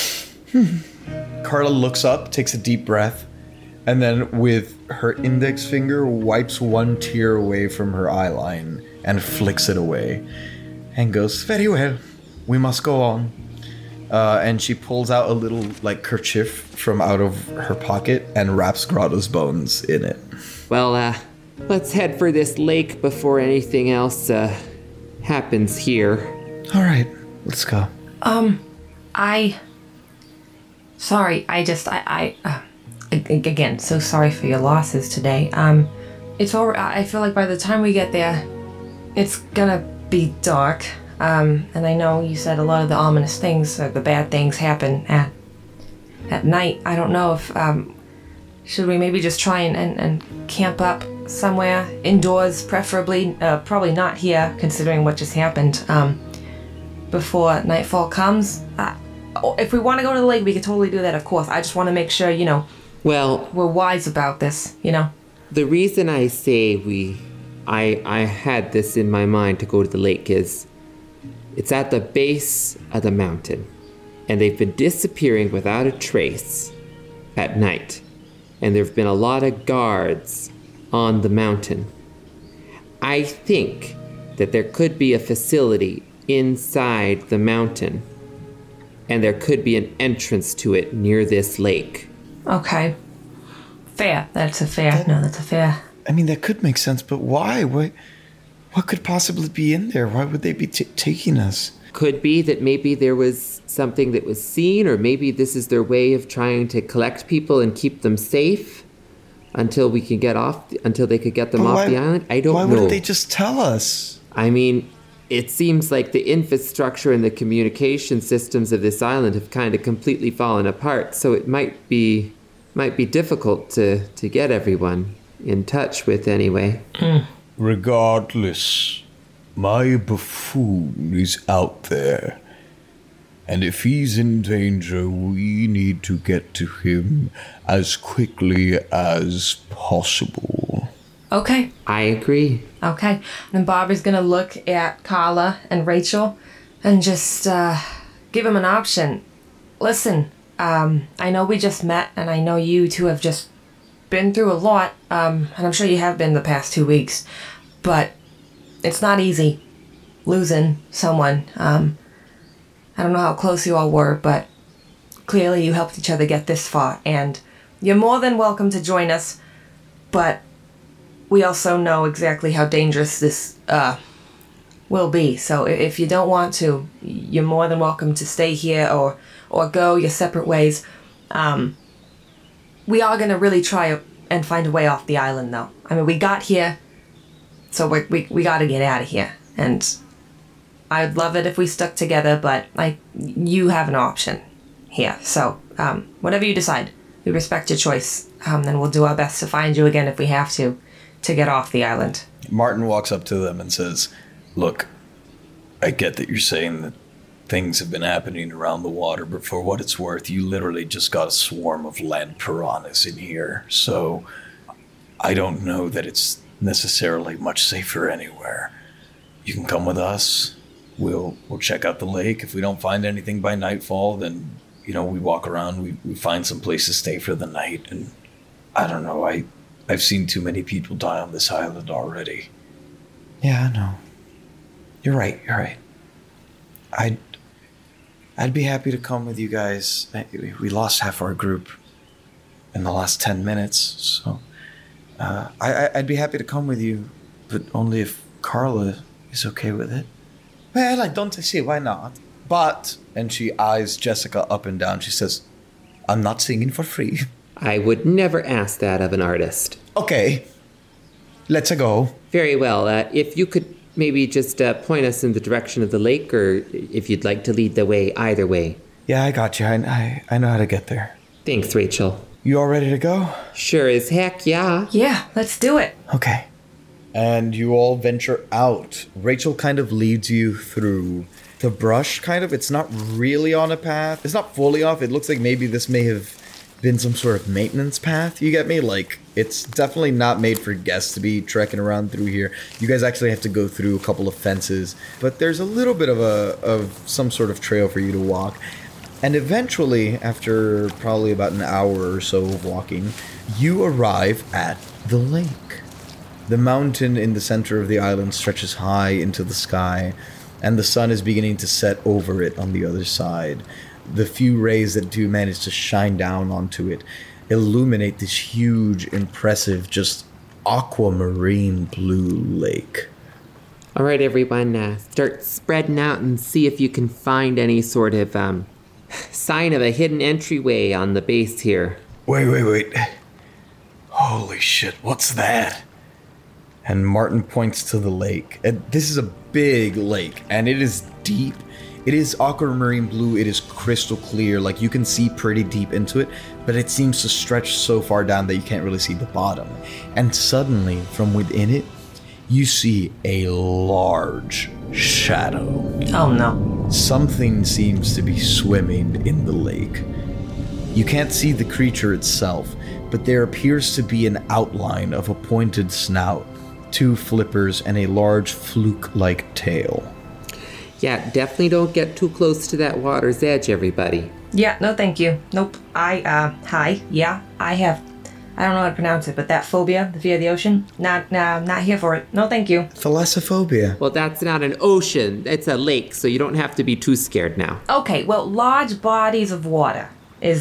Speaker 5: Carla looks up, takes a deep breath, and then with her index finger wipes one tear away from her eyeline and flicks it away and goes, very well, we must go on. And she pulls out a little kerchief from out of her pocket and wraps Grotto's bones in it.
Speaker 6: Well, let's head for this lake before anything else happens here.
Speaker 5: All right, let's go.
Speaker 7: Sorry, again, so sorry for your losses today. It's all, I feel like by the time we get there, it's gonna be dark. And I know you said a lot of the ominous things, or the bad things happen at night. I don't know if, should we maybe just try and camp up somewhere indoors, preferably, probably not here, considering what just happened, before nightfall comes? If we want to go to the lake, we could totally do that, of course. I just want to make sure,
Speaker 6: Well,
Speaker 7: we're wise about this,
Speaker 6: The reason I say I had this in my mind to go to the lake is it's at the base of the mountain, and they've been disappearing without a trace at night, and there have been a lot of guards on the mountain. I think that there could be a facility inside the mountain, and there could be an entrance to it near this lake.
Speaker 7: Okay. Fair. That's a fair.
Speaker 5: I mean, that could make sense, but why? What could possibly be in there? Why would they be taking us?
Speaker 6: Could be that maybe there was something that was seen, or maybe this is their way of trying to collect people and keep them safe until they could get them off the island. I don't know.
Speaker 5: Why wouldn't they just tell us?
Speaker 6: I mean, it seems like the infrastructure and the communication systems of this island have kind of completely fallen apart, so it might be difficult to get everyone in touch with anyway.
Speaker 5: Regardless, my buffoon is out there. And if he's in danger, we need to get to him as quickly as possible.
Speaker 7: Okay.
Speaker 6: I agree.
Speaker 7: Okay. Then Barbara's gonna look at Carla and Rachel and just give them an option. Listen, I know we just met, and I know you two have just been through a lot, and I'm sure you have been the past 2 weeks, but it's not easy losing someone. I don't know how close you all were, but clearly you helped each other get this far, and you're more than welcome to join us, but we also know exactly how dangerous this will be. So if you don't want to, you're more than welcome to stay here or go your separate ways. We are going to really try and find a way off the island, though. I mean, we got here, so we got to get out of here. And I'd love it if we stuck together, but you have an option here. So whatever you decide, we respect your choice. And we'll do our best to find you again if we have to get off the island.
Speaker 5: Martin walks up to them and says, "Look, I get that you're saying that things have been happening around the water, but for what it's worth, you literally just got a swarm of land piranhas in here. So I don't know that it's necessarily much safer anywhere. You can come with us. We'll check out the lake. If we don't find anything by nightfall, then, we walk around, we find some place to stay for the night. And I don't know, I've seen too many people die on this island already." Yeah, I know. You're right. I'd be happy to come with you guys. We lost half our group in the last 10 minutes, so I'd be happy to come with you, but only if Carla is okay with it. Well, I don't see why not. But, and she eyes Jessica up and down, she says, "I'm not singing for free."
Speaker 6: I would never ask that of an artist.
Speaker 5: Okay, let's go.
Speaker 6: Very well. If you could maybe just point us in the direction of the lake, or if you'd like to lead the way, either way.
Speaker 5: Yeah, I got you. I know how to get there.
Speaker 6: Thanks, Rachel.
Speaker 5: You all ready to go?
Speaker 6: Sure as heck, yeah.
Speaker 7: Yeah, let's do it.
Speaker 5: Okay. And you all venture out. Rachel kind of leads you through the brush, kind of. It's not really on a path. It's not fully off. It looks like maybe this may have been some sort of maintenance path. You get me? Like, it's definitely not made for guests to be trekking around through here. You guys actually have to go through a couple of fences, but there's a little bit of some sort of trail for you to walk. And eventually, after probably about an hour or so of walking, you arrive at the lake. The mountain in the center of the island stretches high into the sky, and the sun is beginning to set over it on the other side. The few rays that do manage to shine down onto it illuminate this huge, impressive, just aquamarine blue lake.
Speaker 6: All right, everyone, start spreading out and see if you can find any sort of sign of a hidden entryway on the base here.
Speaker 5: Wait. Holy shit, what's that? And Martin points to the lake. And this is a big lake, and it is deep. It is aquamarine blue. It is crystal clear. Like, you can see pretty deep into it, but it seems to stretch so far down that you can't really see the bottom. And suddenly, from within it, you see a large shadow.
Speaker 7: Oh no.
Speaker 5: Something seems to be swimming in the lake. You can't see the creature itself, but there appears to be an outline of a pointed snout, 2 flippers, and a large fluke-like tail.
Speaker 6: Yeah, definitely don't get too close to that water's edge, everybody.
Speaker 7: Yeah, no thank you. Nope. Hi. Yeah, I don't know how to pronounce it, but that phobia, the fear of the ocean, not here for it. No thank you.
Speaker 5: Thalassophobia.
Speaker 6: Well, that's not an ocean. It's a lake, so you don't have to be too scared now.
Speaker 7: Okay, well, large bodies of water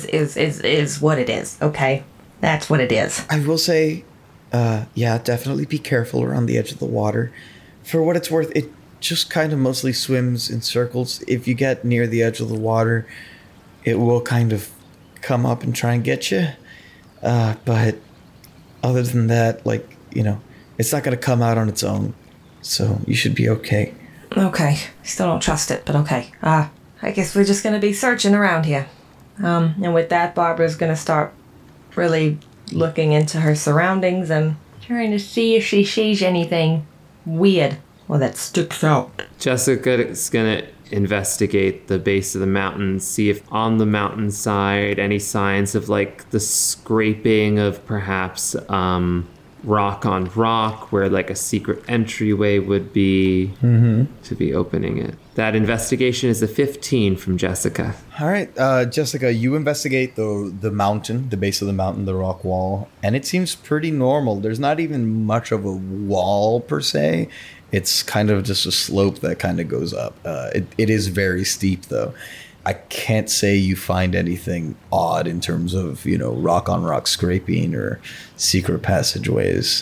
Speaker 7: is what it is, okay? That's what it is.
Speaker 5: I will say, definitely be careful around the edge of the water. For what it's worth, it just kind of mostly swims in circles. If you get near the edge of the water, it will kind of come up and try and get you. But other than that, it's not going to come out on its own. So you should be okay.
Speaker 7: Okay. Still don't trust it, but okay. I guess we're just going to be searching around here. And with that, Barbara's going to start really looking into her surroundings and trying to see if she sees anything weird or that sticks out.
Speaker 6: Jessica is going to investigate the base of the mountain, see if on the mountainside any signs of the scraping of perhaps rock on rock where a secret entryway would be to be opening it. That investigation is a 15 from Jessica.
Speaker 5: All right, Jessica, you investigate the mountain, the base of the mountain, the rock wall, and it seems pretty normal. There's not even much of a wall per se. It's kind of just a slope that kind of goes up. It is very steep, though. I can't say you find anything odd in terms of, rock on rock scraping or secret passageways.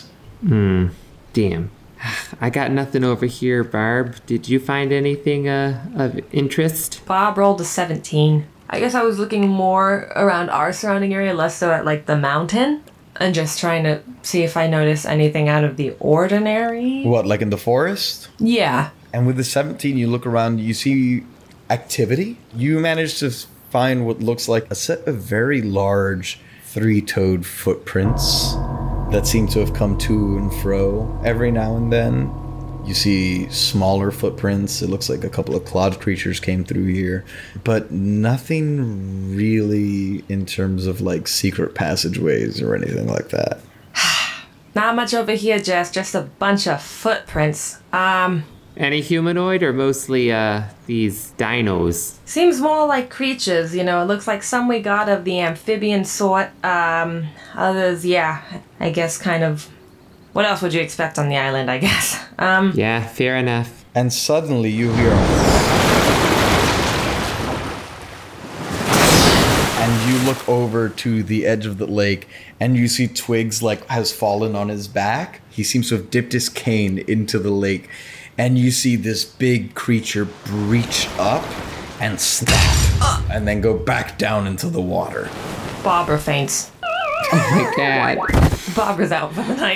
Speaker 6: Damn. I got nothing over here, Barb. Did you find anything of interest?
Speaker 7: Bob rolled a 17. I guess I was looking more around our surrounding area, less so at the mountain. And just trying to see if I notice anything out of the ordinary.
Speaker 5: What, like in the forest?
Speaker 7: Yeah.
Speaker 5: And with the 17, you look around, you see activity. You manage to find what looks like a set of very large 3-toed footprints that seem to have come to and fro every now and then. You see smaller footprints. It looks like a couple of clawed creatures came through here, but nothing really in terms of secret passageways or anything like that.
Speaker 7: Not much over here, Jess. Just a bunch of footprints.
Speaker 6: Any humanoid or mostly these dinos?
Speaker 7: Seems more like creatures, It looks like some we got of the amphibian sort. Others, I guess kind of... What else would you expect on the island, I guess?
Speaker 6: Yeah, fair enough.
Speaker 5: And suddenly you hear... And you look over to the edge of the lake, and you see Twigs, has fallen on his back. He seems to have dipped his cane into the lake. And you see this big creature breach up and snap, and then go back down into the water.
Speaker 7: Barbara faints.
Speaker 6: Oh my god.
Speaker 7: Barbara's out for the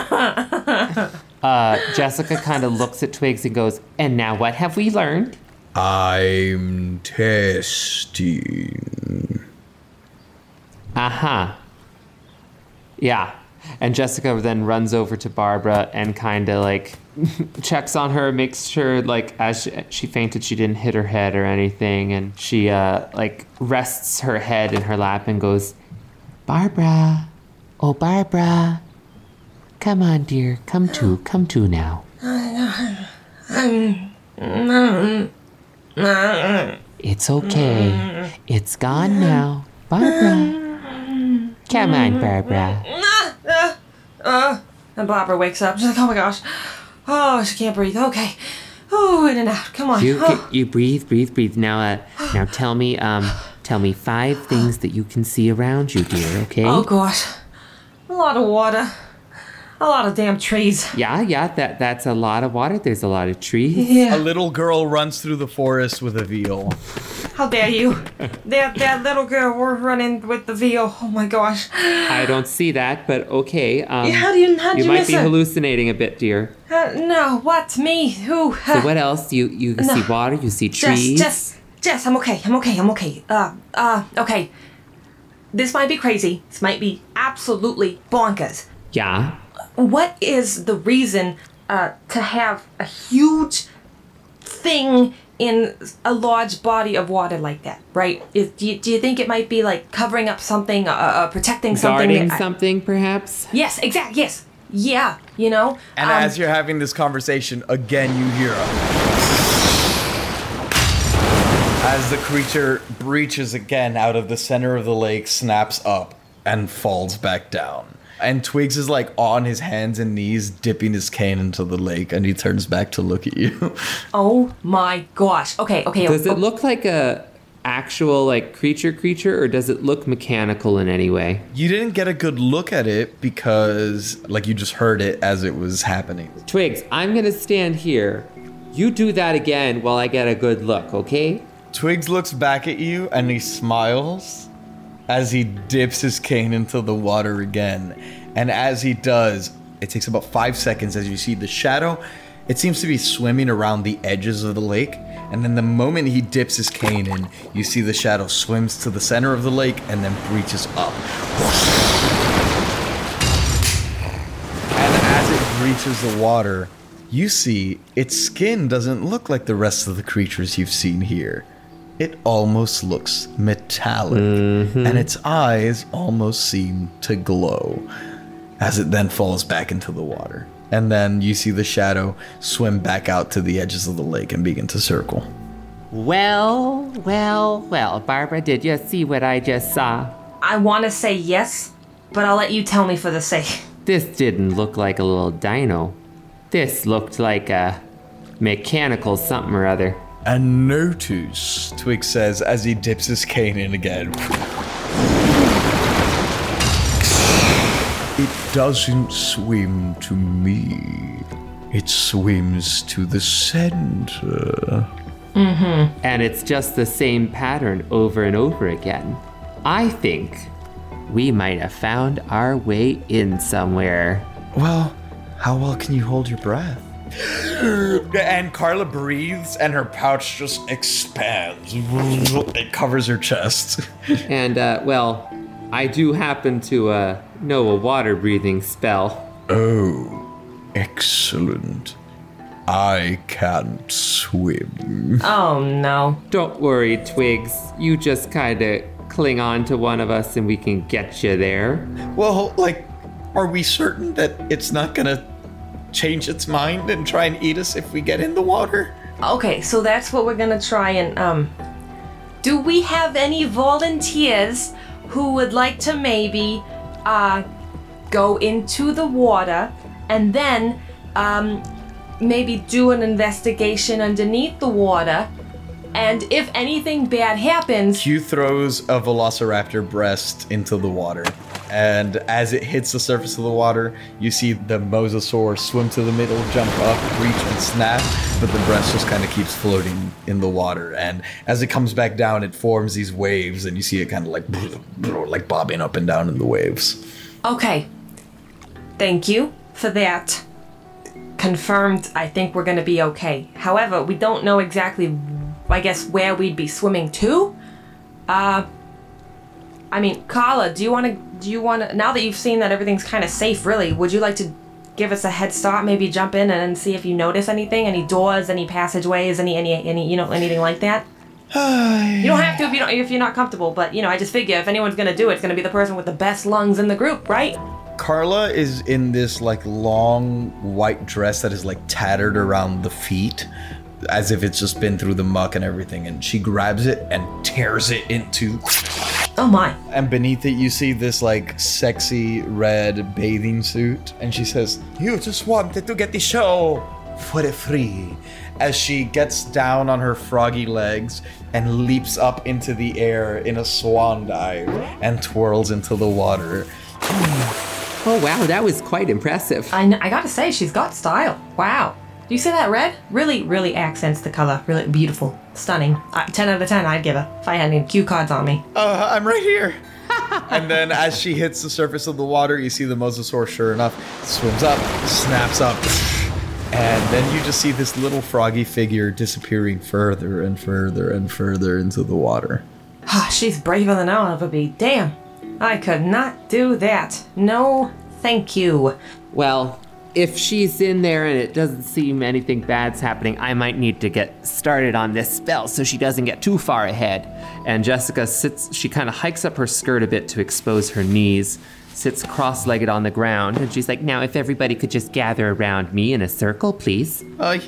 Speaker 7: night.
Speaker 6: Jessica kind of looks at Twigs and goes, and now what have we learned?
Speaker 5: I'm testing.
Speaker 6: Uh-huh. Yeah. And Jessica then runs over to Barbara and kind of checks on her, makes sure as she fainted she didn't hit her head or anything, and she rests her head in her lap and goes, Barbara, oh Barbara, come on dear, come to now. It's okay, it's gone now, Barbara. Come on, Barbara.
Speaker 7: And Barbara wakes up. She's like, oh my gosh. Oh, she can't breathe. Okay. Oh, in and out. Come on.
Speaker 6: You breathe. Now tell me 5 things that you can see around you, dear, okay?
Speaker 7: Oh gosh. A lot of water. A lot of damn trees.
Speaker 6: Yeah, that's a lot of water. There's a lot of trees.
Speaker 7: Yeah.
Speaker 5: A little girl runs through the forest with a veal.
Speaker 7: How dare you? That little girl was running with the veal. Oh my gosh.
Speaker 6: I don't see that, but okay.
Speaker 7: How'd you
Speaker 6: might
Speaker 7: miss
Speaker 6: be
Speaker 7: it?
Speaker 6: hallucinating a bit, dear.
Speaker 7: No, what? Me? Who?
Speaker 6: So what else? You see water, you see trees.
Speaker 7: Jess, I'm okay. Okay. This might be crazy. This might be absolutely bonkers.
Speaker 6: Yeah.
Speaker 7: What is the reason to have a huge thing in a large body of water like that, right? Do you think it might be like covering up something, protecting something?
Speaker 6: Guarding something, perhaps?
Speaker 7: Yes, exactly, yes. Yeah, you know?
Speaker 5: And as you're having this conversation, again you hear as the creature breaches again out of the center of the lake, snaps up, and falls back down. And Twigs is like on his hands and knees, dipping his cane into the lake, and he turns back to look at you.
Speaker 7: Oh my gosh. Okay.
Speaker 6: Does it look like a actual like creature, or does it look mechanical in any way?
Speaker 5: You didn't get a good look at it because like you just heard it as it was happening.
Speaker 6: Twigs, I'm gonna stand here. You do that again while I get a good look, okay?
Speaker 5: Twigs looks back at you and he smiles as he dips his cane into the water again. And as he does, it takes about 5 seconds as you see the shadow. It seems to be swimming around the edges of the lake. And then the moment he dips his cane in, you see the shadow swims to the center of the lake and then breaches up. And as it breaches the water, you see its skin doesn't look like the rest of the creatures you've seen here. It almost looks metallic, and its eyes almost seem to glow as it then falls back into the water. And then you see the shadow swim back out to the edges of the lake and begin to circle.
Speaker 6: Well, Barbara, did you see what I just saw?
Speaker 7: I want to say yes, but I'll let you tell me for the sake.
Speaker 6: This didn't look like a little dino. This looked like a mechanical something or other.
Speaker 5: And notice, Twig says as he dips his cane in again. It doesn't swim to me. It swims to the center.
Speaker 6: And it's just the same pattern over and over again. I think we might have found our way in somewhere.
Speaker 5: Well, how well can you hold your breath? And Carla breathes and her pouch just expands. It covers her chest.
Speaker 6: And, I do happen to know a water breathing spell.
Speaker 5: Oh, excellent. I can't swim.
Speaker 7: Oh no.
Speaker 6: Don't worry, Twigs. You just kinda cling on to one of us and we can get you there.
Speaker 5: Well, are we certain that it's not gonna change its mind and try and eat us if we get in the water?
Speaker 7: Okay, so that's what we're gonna try and, do we have any volunteers who would like to maybe, go into the water and then, maybe do an investigation underneath the water, and if anything bad happens...
Speaker 5: Q throws a velociraptor breast into the water, and as it hits the surface of the water, you see the mosasaur swim to the middle, jump up, reach, and snap, but the breast just kind of keeps floating in the water, and as it comes back down, it forms these waves, and you see it kind of like bobbing up and down in the waves.
Speaker 7: Okay. Thank you for that. Confirmed, I think we're gonna be okay. However, we don't know exactly, I guess, where we'd be swimming to. I mean, Carla, do you wanna, now that you've seen that everything's kind of safe, really, would you like to give us a head start, maybe jump in and see if you notice anything, any doors, any passageways, any, anything like that? You don't have to if you're not comfortable, but, I just figure if anyone's gonna do it, it's gonna be the person with the best lungs in the group, right?
Speaker 5: Carla is in this long white dress that is tattered around the feet, as if it's just been through the muck and everything, and she grabs it and tears it into...
Speaker 7: Oh my.
Speaker 5: And beneath it you see this sexy red bathing suit, and she says, "You just wanted to get the show for free," as she gets down on her froggy legs and leaps up into the air in a swan dive and twirls into the water.
Speaker 6: Oh, wow, that was quite impressive.
Speaker 7: I gotta say, she's got style. Wow. Do you see that red? Really, really accents the color. Really beautiful. Stunning. 10 out of 10 I'd give her if I had any cue cards on me.
Speaker 5: I'm right here. And then as she hits the surface of the water, you see the mosasaur, sure enough, swims up, snaps up. And then you just see this little froggy figure disappearing further and further and further into the water.
Speaker 7: She's braver than I'll ever be. Damn. I could not do that. No, thank you.
Speaker 6: Well, if she's in there and it doesn't seem anything bad's happening, I might need to get started on this spell so she doesn't get too far ahead. And Jessica sits, she kind of hikes up her skirt a bit to expose her knees, sits cross-legged on the ground, and she's like, now if everybody could just gather around me in a circle, please.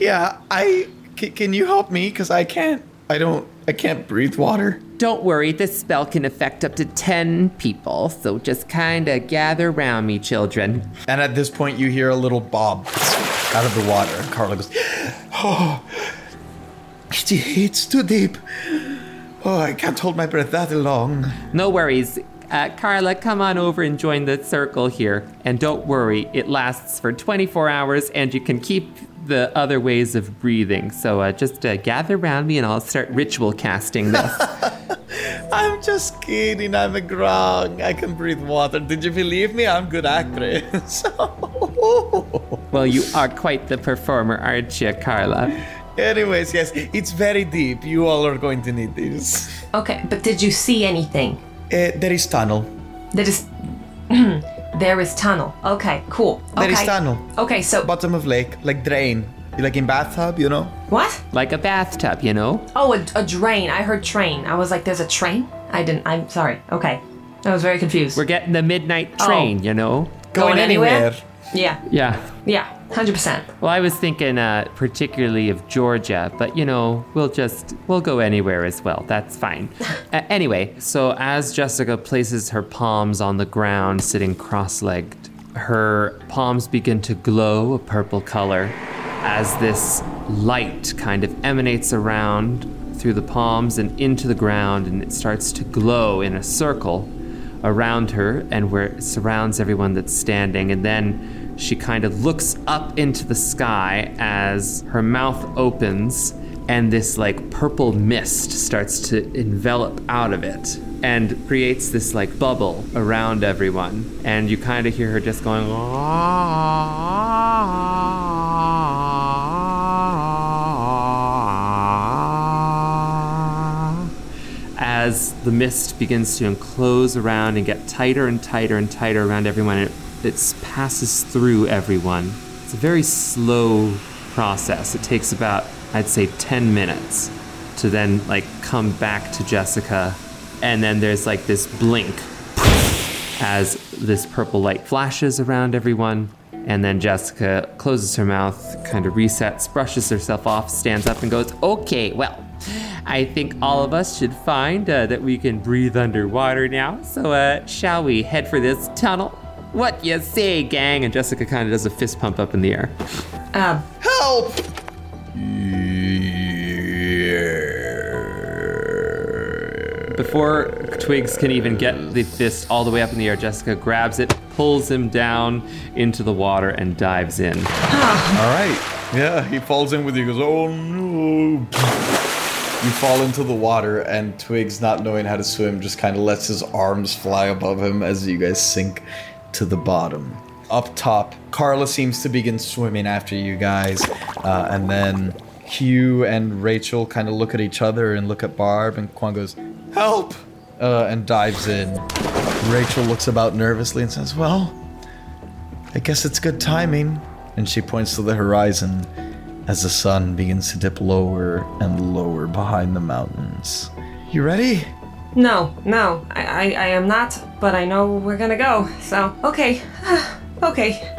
Speaker 5: Can you help me? Because I can't breathe water.
Speaker 6: Don't worry, this spell can affect up to 10 people, so just kinda gather around me, children.
Speaker 5: And at this point, you hear a little bob out of the water. And Carla goes, oh, it's too deep. Oh, I can't hold my breath that long.
Speaker 6: No worries. Carla, come on over and join the circle here. And don't worry, it lasts for 24 hours and you can keep the other ways of breathing. So just gather around me and I'll start ritual casting this.
Speaker 5: I'm just kidding. I'm a grog. I can breathe water. Did you believe me? I'm a good actress.
Speaker 6: Well, you are quite the performer, aren't you, Carla?
Speaker 5: Anyways, yes, it's very deep. You all are going to need this.
Speaker 7: Okay, but did you see anything?
Speaker 5: There is tunnel.
Speaker 7: There is tunnel. Okay, cool. Okay.
Speaker 5: There is tunnel.
Speaker 7: Okay, so...
Speaker 5: Bottom of lake, like drain. Like in bathtub, you know?
Speaker 7: What?
Speaker 6: Like a bathtub, you know?
Speaker 7: Oh, a drain. I heard train. I was like, there's a train? I'm sorry. Okay. I was very confused.
Speaker 6: We're getting the midnight train, you know?
Speaker 7: Going anywhere? Yeah.
Speaker 6: Yeah.
Speaker 7: 100%.
Speaker 6: Well, I was thinking particularly of Georgia, but you know, we'll go anywhere as well. That's fine. Anyway, so as Jessica places her palms on the ground, sitting cross-legged, her palms begin to glow a purple color as this light kind of emanates around through the palms and into the ground, and it starts to glow in a circle around her and where it surrounds everyone that's standing. And then she kind of looks up into the sky as her mouth opens and this like purple mist starts to envelop out of it and creates this like bubble around everyone. And you kind of hear her just going as the mist begins to enclose around and get tighter and tighter and tighter around everyone. It passes through everyone. It's a very slow process. It takes about, I'd say, 10 minutes to then like come back to Jessica. And then there's like this blink as this purple light flashes around everyone. And then Jessica closes her mouth, kind of resets, brushes herself off, stands up and goes, okay, well, I think all of us should find that we can breathe underwater now. So shall we head for this tunnel? What you say, gang? And Jessica kind of does a fist pump up in the air.
Speaker 5: Help!
Speaker 6: Before Twigs can even get the fist all the way up in the air, Jessica grabs it, pulls him down into the water, and dives in.
Speaker 5: All right. Yeah, he falls in with you. He goes, oh no. You fall into the water, and Twigs, not knowing how to swim, just kind of lets his arms fly above him as you guys sink to the bottom. Up top, Carla seems to begin swimming after you guys, and then Hugh and Rachel kind of look at each other and look at Barb, and Quan goes, help! And dives in. Rachel looks about nervously and says, well, I guess it's good timing. And she points to the horizon as the sun begins to dip lower and lower behind the mountains. You ready?
Speaker 7: No, I am not, but I know we're gonna go, so, okay. Okay.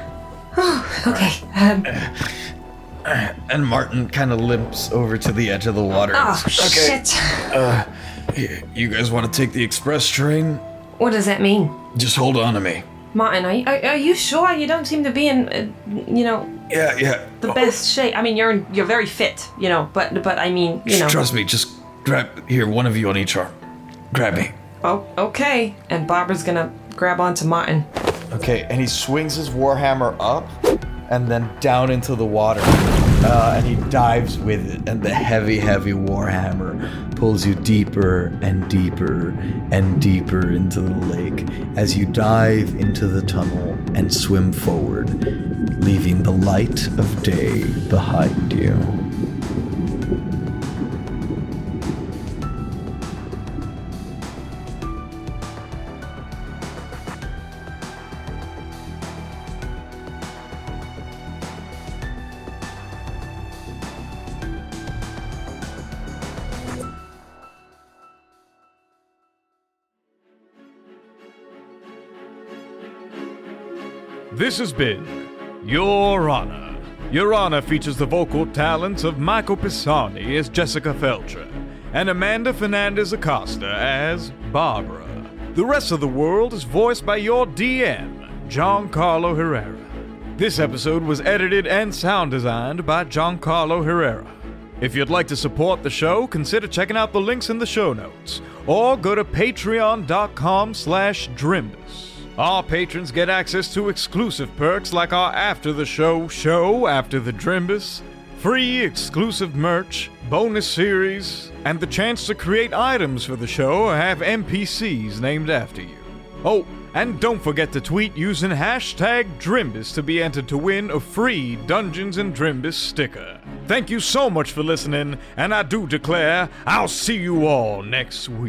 Speaker 5: And Martin kind of limps over to the edge of the water.
Speaker 7: Oh, shit.
Speaker 5: You guys want to take the express train?
Speaker 7: What does that mean?
Speaker 5: Just hold on to me.
Speaker 7: Martin, are you sure? You don't seem to be in,
Speaker 5: Yeah.
Speaker 7: the best shape. I mean, you're very fit, but I mean,
Speaker 5: Trust me, just grab, here, one of you on each arm. Grab me.
Speaker 7: Oh, okay. And Barbara's gonna grab onto Martin.
Speaker 5: Okay, and he swings his warhammer up and then down into the water. And he dives with it, and the heavy, heavy warhammer pulls you deeper and deeper and deeper into the lake as you dive into the tunnel and swim forward, leaving the light of day behind you.
Speaker 4: This has been Your Honor. Your Honor features the vocal talents of Michael Pisani as Jessica Felcher and Amanda Fernandez Acosta as Barbara. The rest of the world is voiced by your DM, Giancarlo Herrera. This episode was edited and sound designed by Giancarlo Herrera. If you'd like to support the show, consider checking out the links in the show notes, or go to patreon.com/Drimbus. Our patrons get access to exclusive perks like our After the Show After the Drimbus, free exclusive merch, bonus series, and the chance to create items for the show or have NPCs named after you. Oh, and don't forget to tweet using #Drimbus to be entered to win a free Dungeons & Drimbus sticker. Thank you so much for listening, and I do declare I'll see you all next week.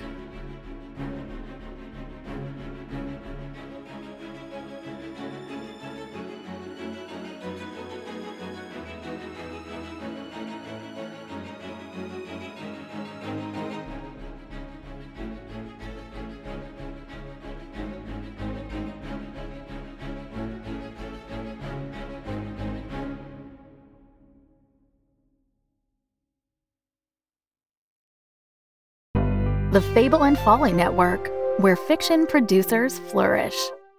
Speaker 2: The Fable and Folly Network, where fiction producers flourish.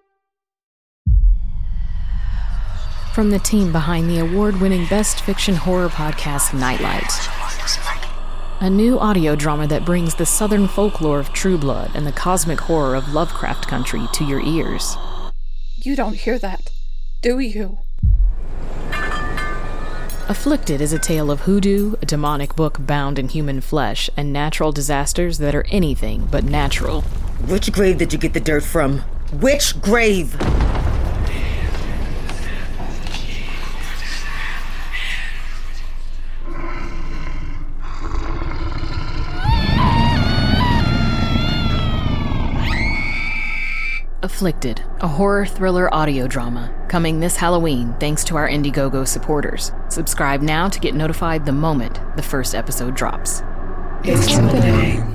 Speaker 12: From the team behind the award-winning Best Fiction Horror podcast, Nightlight. A new audio drama that brings the southern folklore of True Blood and the cosmic horror of Lovecraft Country to your ears.
Speaker 13: You don't hear that, do you?
Speaker 12: Afflicted is a tale of hoodoo, a demonic book bound in human flesh, and natural disasters that are anything but natural.
Speaker 14: Which grave did you get the dirt from? Which grave?
Speaker 12: Afflicted, a horror thriller audio drama, coming this Halloween thanks to our Indiegogo supporters. Subscribe now to get notified the moment the first episode drops.
Speaker 13: It's happening.